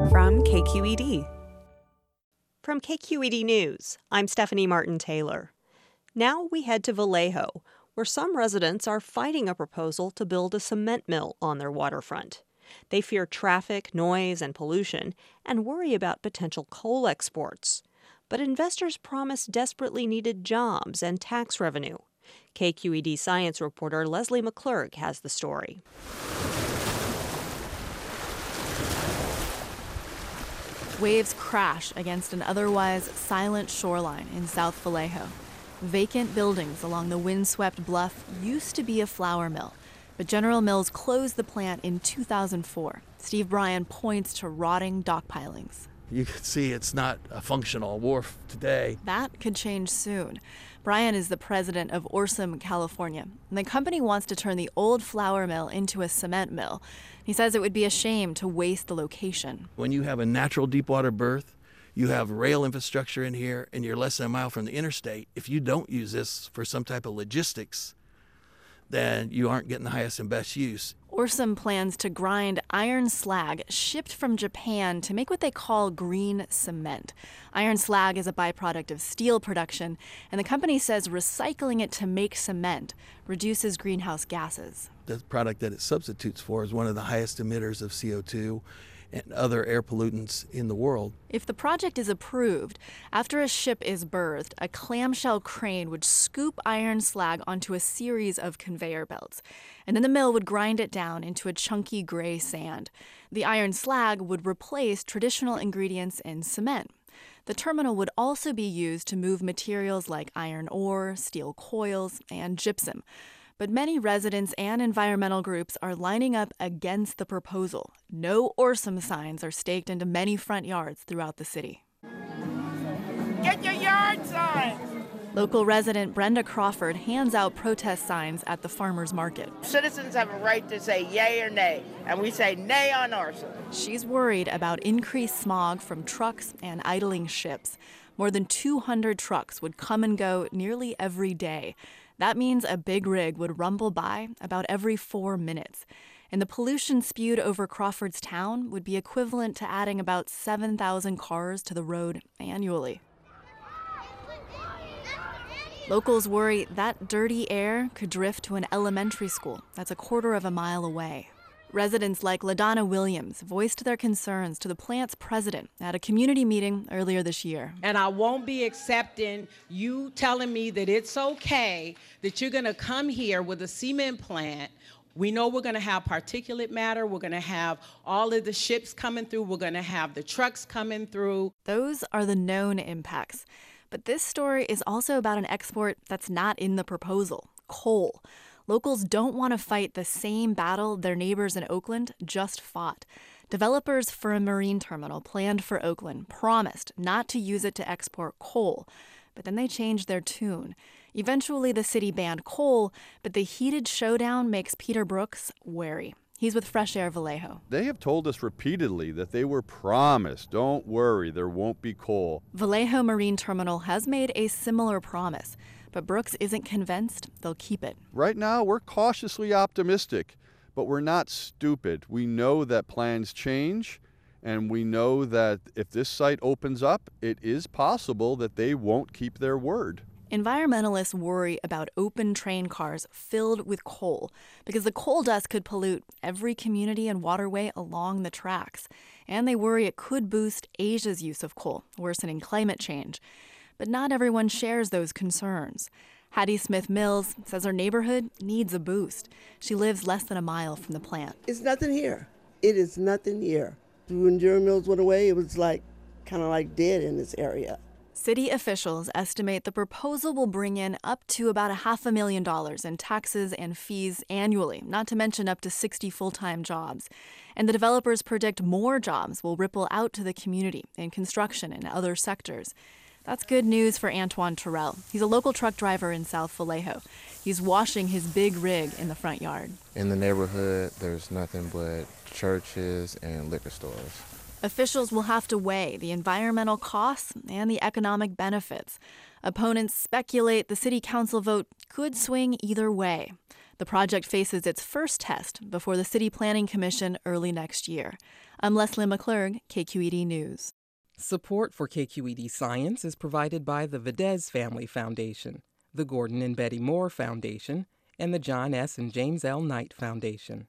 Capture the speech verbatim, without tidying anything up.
from K Q E D. From K Q E D News, I'm Stephanie Martin-Taylor. Now we head to Vallejo, where some residents are fighting a proposal to build a cement mill on their waterfront. They fear traffic, noise, and pollution, and worry about potential coal exports. But investors promise desperately needed jobs and tax revenue. K Q E D science reporter Leslie McClurg has the story. Waves crash against an otherwise silent shoreline in South Vallejo. Vacant buildings along the windswept bluff used to be a flour mill, but General Mills closed the plant in two thousand four. Steve Bryan points to rotting dock pilings. You can see it's not a functional wharf today. That could change soon. Bryan is the president of Orsum, California, and the company wants to turn the old flour mill into a cement mill. He says it would be a shame to waste the location. When you have a natural deepwater berth, you have rail infrastructure in here, and you're less than a mile from the interstate. If you don't use this for some type of logistics, then you aren't getting the highest and best use. Orsum plans to grind iron slag shipped from Japan to make what they call green cement. Iron slag is a byproduct of steel production, and the company says recycling it to make cement reduces greenhouse gases. The product that it substitutes for is one of the highest emitters of C O two and other air pollutants in the world. If the project is approved, after a ship is berthed, a clamshell crane would scoop iron slag onto a series of conveyor belts, and then the mill would grind it down into a chunky gray sand. The iron slag would replace traditional ingredients in cement. The terminal would also be used to move materials like iron ore, steel coils, and gypsum. But many residents and environmental groups are lining up against the proposal. No Orsum signs are staked into many front yards throughout the city. Get your yard signs! Local resident Brenda Crawford hands out protest signs at the farmers market. Citizens have a right to say yay or nay, and we say nay on Orsum. She's worried about increased smog from trucks and idling ships. More than two hundred trucks would come and go nearly every day. That means a big rig would rumble by about every four minutes. And the pollution spewed over Crawford's town would be equivalent to adding about seven thousand cars to the road annually. Locals worry that dirty air could drift to an elementary school that's a quarter of a mile away. Residents like LaDonna Williams voiced their concerns to the plant's president at a community meeting earlier this year. And I won't be accepting you telling me that it's okay that you're going to come here with a cement plant. We know we're going to have particulate matter. We're going to have all of the ships coming through. We're going to have the trucks coming through. Those are the known impacts. But this story is also about an export that's not in the proposal: coal. Locals don't want to fight the same battle their neighbors in Oakland just fought. Developers for a marine terminal planned for Oakland promised not to use it to export coal, but then they changed their tune. Eventually, the city banned coal, but the heated showdown makes Peter Brooks wary. He's with Fresh Air Vallejo. They have told us repeatedly that they were promised, don't worry, there won't be coal. Vallejo Marine Terminal has made a similar promise, but Brooks isn't convinced they'll keep it. Right now, we're cautiously optimistic, but we're not stupid. We know that plans change, and we know that if this site opens up, it is possible that they won't keep their word. Environmentalists worry about open train cars filled with coal because the coal dust could pollute every community and waterway along the tracks. And they worry it could boost Asia's use of coal, worsening climate change. But not everyone shares those concerns. Hattie Smith Mills says her neighborhood needs a boost. She lives less than a mile from the plant. It's nothing here. It is nothing here. When General Mills went away, it was like kind of like dead in this area. City officials estimate the proposal will bring in up to about a half a million dollars in taxes and fees annually, not to mention up to sixty full-time jobs. And the developers predict more jobs will ripple out to the community in construction and other sectors. That's good news for Antoine Terrell. He's a local truck driver in South Vallejo. He's washing his big rig in the front yard. In the neighborhood, there's nothing but churches and liquor stores. Officials will have to weigh the environmental costs and the economic benefits. Opponents speculate the city council vote could swing either way. The project faces its first test before the City Planning Commission early next year. I'm Leslie McClurg, K Q E D News. Support for K Q E D Science is provided by the Vadez Family Foundation, the Gordon and Betty Moore Foundation, and the John S. and James L. Knight Foundation.